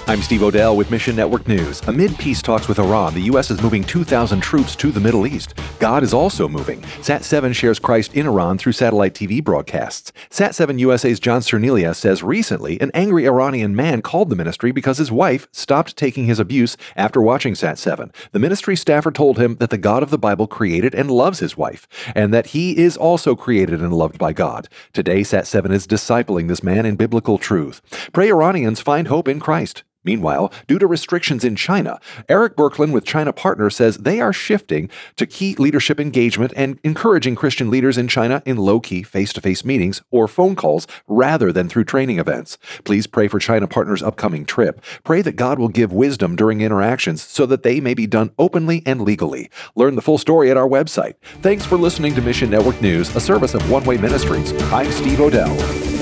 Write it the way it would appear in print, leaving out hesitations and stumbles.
I'm Steve Odell with Mission Network News. Amid peace talks with Iran, the U.S. is moving 2,000 troops to the Middle East. God is also moving. Sat7 shares Christ in Iran through satellite TV broadcasts. Sat7 USA's John Cernelia says recently an angry Iranian man called the ministry because his wife stopped taking his abuse after watching Sat7. The ministry staffer told him that the God of the Bible created and loves his wife, and that he is also created and loved by God. Today, Sat7 is discipling this man in biblical truth. Pray Iranians find hope in Christ. Meanwhile, due to restrictions in China, Eric Berkland with China Partner says they are shifting to key leadership engagement and encouraging Christian leaders in China in low-key face-to-face meetings or phone calls rather than through training events. Please pray for China Partner's upcoming trip. Pray that God will give wisdom during interactions so that they may be done openly and legally. Learn the full story at our website. Thanks for listening to Mission Network News, a service of One Way Ministries. I'm Steve Odell.